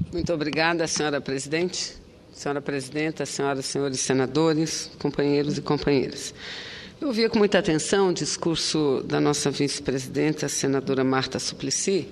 Muito obrigada, senhora presidente. Senhora presidenta, senhoras e senhores senadores, companheiros e companheiras. Eu ouvi com muita atenção o discurso da nossa vice-presidenta, a senadora Marta Suplicy,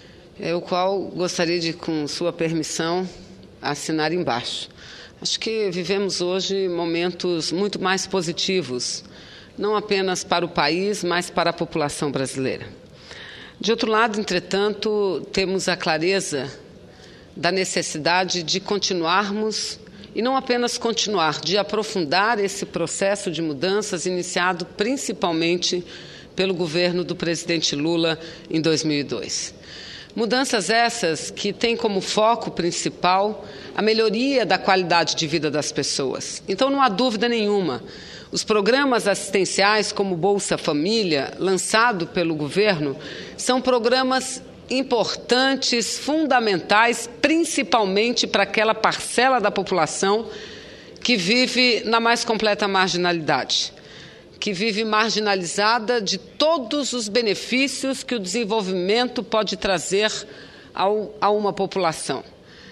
o qual gostaria de, com sua permissão, assinar embaixo. Acho que vivemos hoje momentos muito mais positivos, não apenas para o país, mas para a população brasileira. De outro lado, entretanto, temos a clareza da necessidade de continuarmos, e não apenas continuar, de aprofundar esse processo de mudanças iniciado principalmente pelo governo do presidente Lula em 2002. Mudanças essas que têm como foco principal a melhoria da qualidade de vida das pessoas. Então, não há dúvida nenhuma, os programas assistenciais como Bolsa Família, lançado pelo governo, são programas importantes, fundamentais, principalmente para aquela parcela da população que vive na mais completa marginalidade, que vive marginalizada de todos os benefícios que o desenvolvimento pode trazer a uma população.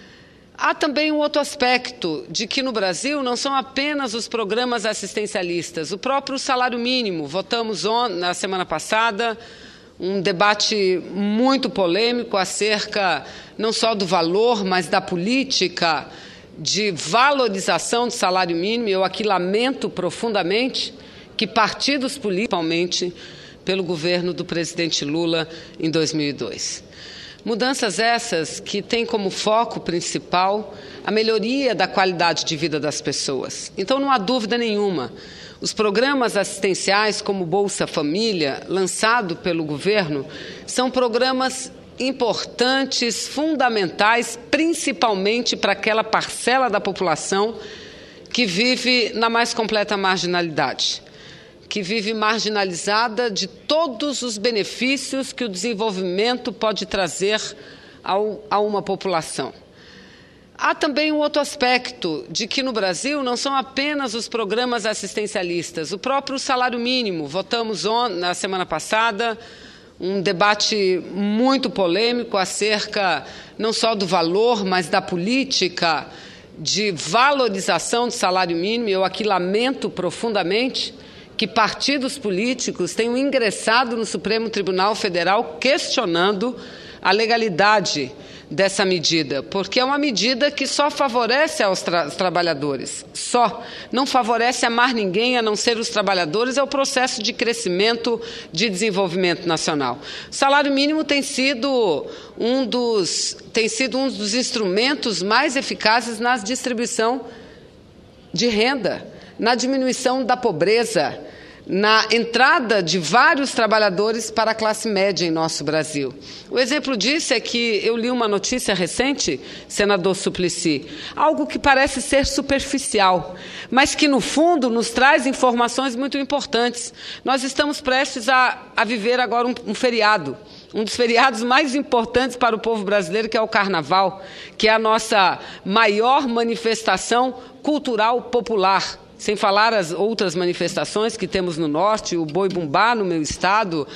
Há também um outro aspecto de que no Brasil não são apenas os programas assistencialistas, o próprio salário mínimo. Votamos na semana passada um debate muito polêmico acerca não só do valor, mas da política de valorização do salário mínimo. Eu aqui lamento profundamente que partidos políticos, principalmente pelo governo do presidente Lula em 2002. Mudanças essas que têm como foco principal a melhoria da qualidade de vida das pessoas. Então, não há dúvida nenhuma, os programas assistenciais como Bolsa Família, lançado pelo governo, são programas importantes, fundamentais, principalmente para aquela parcela da população que vive na mais completa marginalidade, que vive marginalizada de todos os benefícios que o desenvolvimento pode trazer a uma população. Há também um outro aspecto de que no Brasil não são apenas os programas assistencialistas, o próprio salário mínimo. Votamos na semana passada um debate muito polêmico acerca não só do valor, mas da política de valorização do salário mínimo. Eu aqui lamento profundamente que partidos políticos tenham ingressado no Supremo Tribunal Federal questionando a legalidade dessa medida, porque é uma medida que só favorece aos trabalhadores, não favorece a mais ninguém a não ser os trabalhadores, é o processo de crescimento, de desenvolvimento nacional. O salário mínimo tem sido um dos instrumentos mais eficazes na distribuição de renda, na diminuição da pobreza, na entrada de vários trabalhadores para a classe média em nosso Brasil. O exemplo disso é que eu li uma notícia recente, senador Suplicy, algo que parece ser superficial, mas que, no fundo, nos traz informações muito importantes. Nós estamos prestes a viver agora um feriado, um dos feriados mais importantes para o povo brasileiro, que é o Carnaval, que é a nossa maior manifestação cultural popular. Sem falar as outras manifestações que temos no Norte, o Boi-Bumbá no meu estado,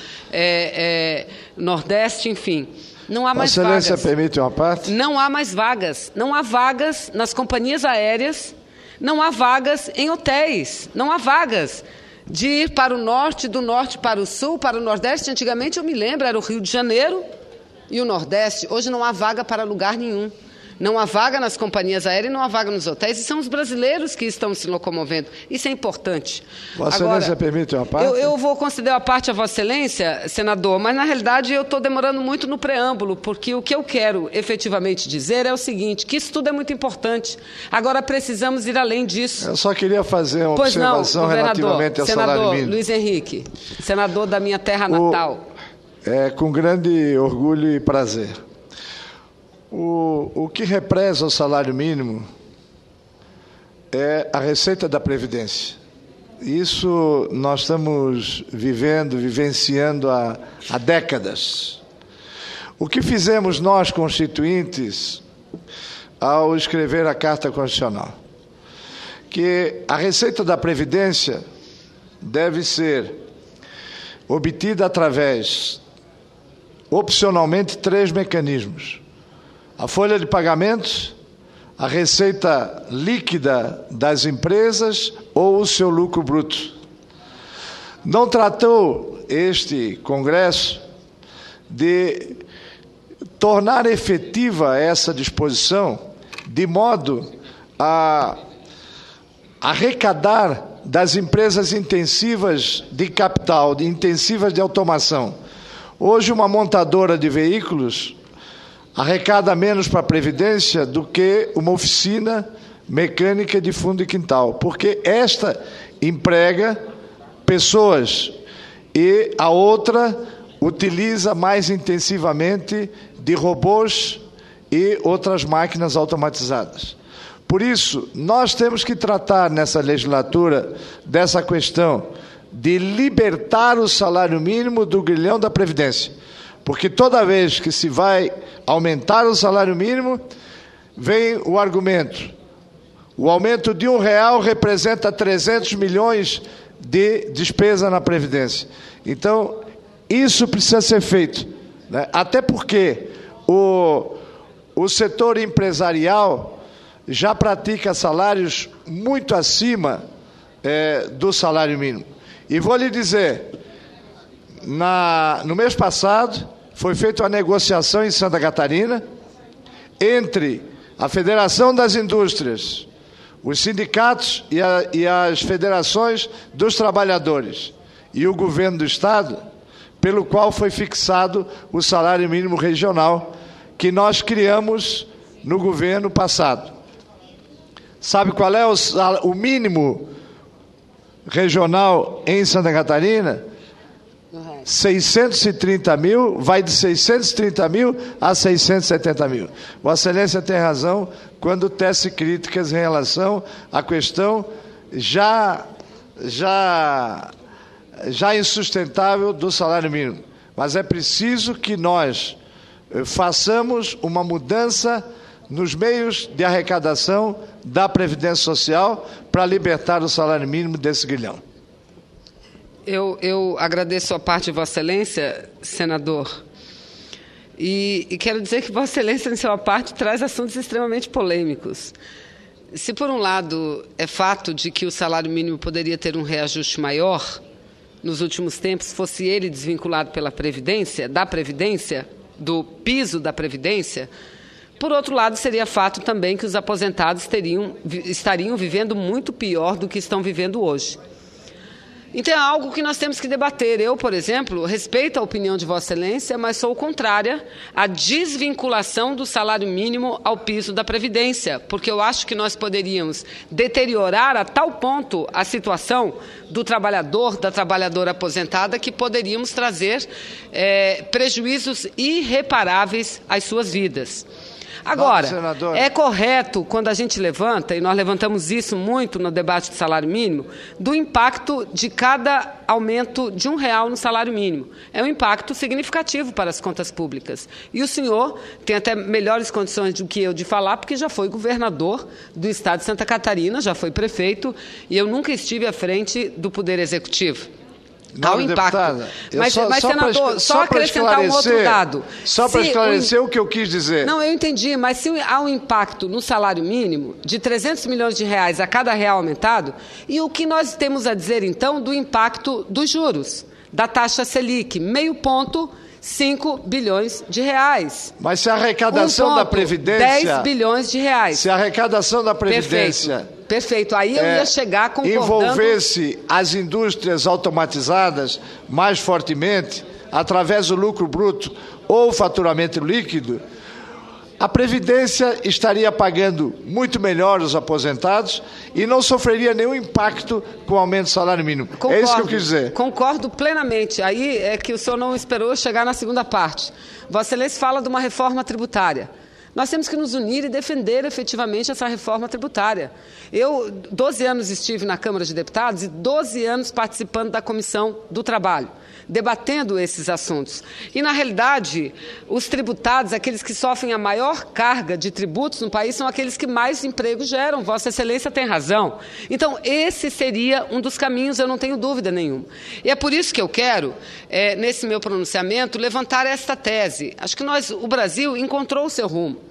Nordeste, enfim. Não há mais vagas. Excelência, permite uma parte? Não há mais vagas. Não há vagas nas companhias aéreas, não há vagas em hotéis, não há vagas de ir para o Norte, do Norte para o Sul, para o Nordeste. Antigamente, eu me lembro, era o Rio de Janeiro e o Nordeste. Hoje não há vaga para lugar nenhum. Não há vaga nas companhias aéreas, não há vaga nos hotéis, e são os brasileiros que estão se locomovendo. Isso é importante. Vossa Excelência permite uma parte? Eu vou conceder a parte a Vossa Excelência, senador, mas, na realidade, eu estou demorando muito no preâmbulo, porque o que eu quero efetivamente dizer é o seguinte, que isso tudo é muito importante. Agora, precisamos ir além disso. Eu só queria fazer uma observação relativamente ao salário mínimo. Senador Luiz Henrique, senador da minha terra natal. Com grande orgulho e prazer. O que represa o salário mínimo é a receita da Previdência. Isso nós estamos vivenciando há décadas. O que fizemos nós, constituintes, ao escrever a Carta Constitucional? Que a receita da Previdência deve ser obtida através, opcionalmente, 3 mecanismos. a folha de pagamentos, a receita líquida das empresas ou o seu lucro bruto. Não tratou este Congresso de tornar efetiva essa disposição, de modo a arrecadar das empresas intensivas de capital, intensivas de automação. Hoje, uma montadora de veículos arrecada menos para a Previdência do que uma oficina mecânica de fundo e quintal, porque esta emprega pessoas e a outra utiliza mais intensivamente de robôs e outras máquinas automatizadas. Por isso, nós temos que tratar nessa legislatura dessa questão de libertar o salário mínimo do grilhão da Previdência. Porque toda vez que se vai aumentar o salário mínimo, vem o argumento: o aumento de R$1 representa 300 milhões de despesa na Previdência. Então, isso precisa ser feito, né? Até porque o setor empresarial já pratica salários muito acima do salário mínimo. E vou lhe dizer, no mês passado, foi feita uma negociação em Santa Catarina entre a Federação das Indústrias, os sindicatos e as federações dos trabalhadores e o governo do Estado, pelo qual foi fixado o salário mínimo regional que nós criamos no governo passado. Sabe qual é o mínimo regional em Santa Catarina? 630 mil, vai de 630 mil a 670 mil. Vossa Excelência tem razão quando tece críticas em relação à questão já insustentável do salário mínimo. Mas é preciso que nós façamos uma mudança nos meios de arrecadação da Previdência Social para libertar o salário mínimo desse grilhão. Eu agradeço a parte de Vossa Excelência, senador, e quero dizer que Vossa Excelência, em sua parte, traz assuntos extremamente polêmicos. Se, por um lado, é fato de que o salário mínimo poderia ter um reajuste maior, nos últimos tempos, fosse ele desvinculado pela Previdência, do piso da Previdência, por outro lado, seria fato também que os aposentados estariam vivendo muito pior do que estão vivendo hoje. Então, é algo que nós temos que debater. Eu, por exemplo, respeito a opinião de Vossa Excelência, mas sou contrária à desvinculação do salário mínimo ao piso da Previdência, porque eu acho que nós poderíamos deteriorar a tal ponto a situação do trabalhador, da trabalhadora aposentada, que poderíamos trazer prejuízos irreparáveis às suas vidas. Agora, é correto quando a gente levanta, e nós levantamos isso muito no debate do salário mínimo, do impacto de cada aumento de R$1 no salário mínimo. É um impacto significativo para as contas públicas. E o senhor tem até melhores condições do que eu de falar, porque já foi governador do Estado de Santa Catarina, já foi prefeito, e eu nunca estive à frente do Poder Executivo. Há um impacto. Mas, senador, só acrescentar um outro dado. Só para esclarecer o que eu quis dizer. Não, eu entendi, mas se há um impacto no salário mínimo de 300 milhões de reais a cada real aumentado, e o que nós temos a dizer, então, do impacto dos juros, da taxa Selic, 0,5 bilhões de reais. Mas se a arrecadação da Previdência... 10 bilhões de reais. Se a arrecadação da Previdência... Perfeito. Aí eu ia chegar concordando... envolvesse as indústrias automatizadas mais fortemente, através do lucro bruto ou faturamento líquido, a Previdência estaria pagando muito melhor os aposentados e não sofreria nenhum impacto com o aumento do salário mínimo. Concordo, é isso que eu quis dizer. Concordo plenamente. Aí é que o senhor não esperou chegar na segunda parte. Vossa Excelência fala de uma reforma tributária. Nós temos que nos unir e defender efetivamente essa reforma tributária. Eu, 12 anos estive na Câmara de Deputados e 12 anos participando da Comissão do Trabalho, debatendo esses assuntos. E, na realidade, os tributados, aqueles que sofrem a maior carga de tributos no país, são aqueles que mais emprego geram. Vossa Excelência tem razão. Então, esse seria um dos caminhos, eu não tenho dúvida nenhuma. E é por isso que eu quero, nesse meu pronunciamento, levantar esta tese. Acho que o Brasil encontrou o seu rumo.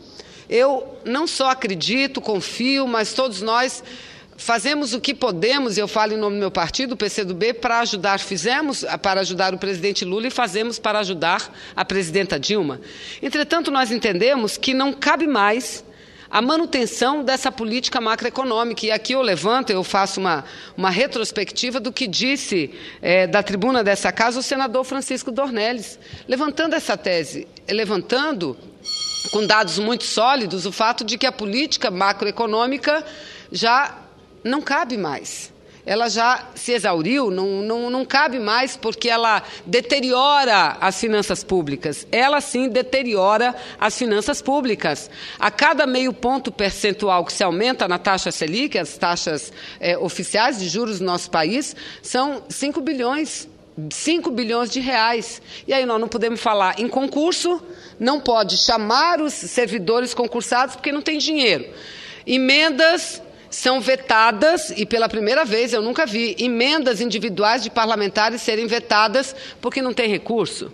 Eu não só acredito, confio, mas todos nós fazemos o que podemos, e eu falo em nome do meu partido, o PCdoB, para ajudar, fizemos para ajudar o presidente Lula e fazemos para ajudar a presidenta Dilma. Entretanto, nós entendemos que não cabe mais a manutenção dessa política macroeconômica. E aqui eu faço uma retrospectiva do que disse da tribuna dessa casa o senador Francisco Dornelles, levantando essa tese, levantando com dados muito sólidos o fato de que a política macroeconômica já não cabe mais. Ela já se exauriu, não cabe mais porque ela deteriora as finanças públicas. Ela, sim, deteriora as finanças públicas. A cada meio ponto percentual que se aumenta na taxa Selic, as taxas oficiais de juros do nosso país, são 5 bilhões de reais. E aí nós não podemos falar em concurso, não pode chamar os servidores concursados porque não tem dinheiro. Emendas são vetadas, e pela primeira vez, eu nunca vi, emendas individuais de parlamentares serem vetadas porque não tem recurso.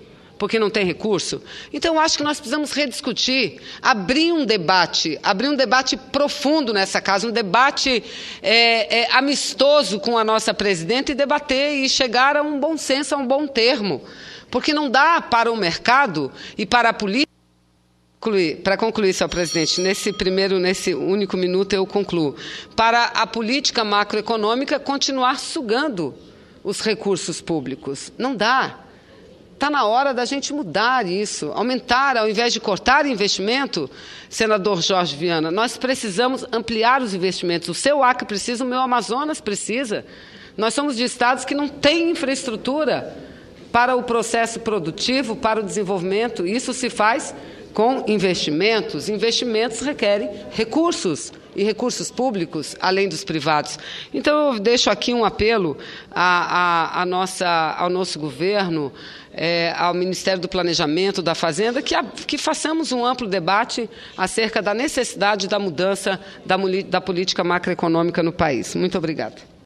Então, eu acho que nós precisamos rediscutir, abrir um debate profundo nessa casa, um debate amistoso com a nossa presidenta e debater e chegar a um bom senso, a um bom termo. Porque não dá para o mercado e para a política. Para concluir, senhor presidente, nesse único minuto eu concluo. Para a política macroeconômica continuar sugando os recursos públicos. Não dá. Está na hora da gente mudar isso, aumentar, ao invés de cortar investimento, senador Jorge Viana, nós precisamos ampliar os investimentos. O seu Acre precisa, o meu Amazonas precisa. Nós somos de estados que não têm infraestrutura para o processo produtivo, para o desenvolvimento. Isso se faz com investimentos. Investimentos requerem recursos, e recursos públicos, além dos privados. Então, eu deixo aqui um apelo ao nosso governo, ao Ministério do Planejamento, da Fazenda, que façamos um amplo debate acerca da necessidade da mudança da política macroeconômica no país. Muito obrigada.